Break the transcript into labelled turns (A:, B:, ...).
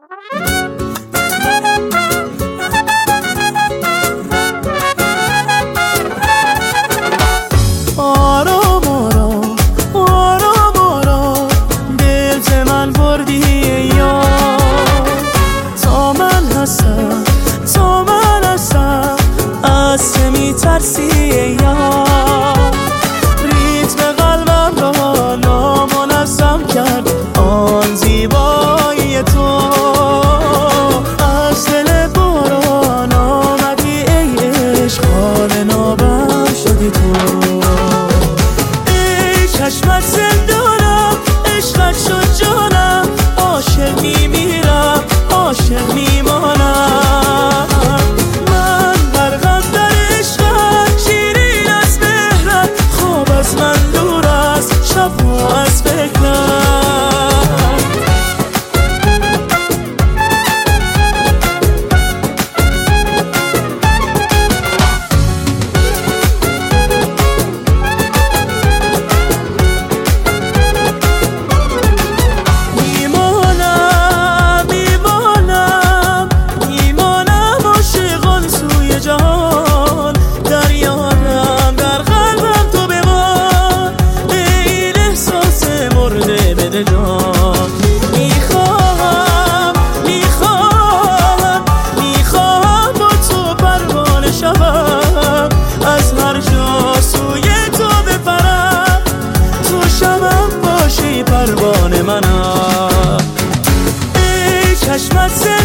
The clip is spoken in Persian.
A: آرام آرام آرام آرام دل ز من بردی یا تا من هستم از چه میترسی یا ریتم قلبم را نامنظم کرد آن زیبایی تو از دل باران آمدی ای عشق حال نابم شدی تو ای چشمت زندانم عشقت شد جانم عاشق میمیرم عاشق میمانم من غرقم در عشقت شیرین از مهرت خواب از من دور است شبها از فکرت میخواهم با تو پروانه شوم از هر جا سوی تو بپرم تو شبم باشی پروانه منم ای چشمت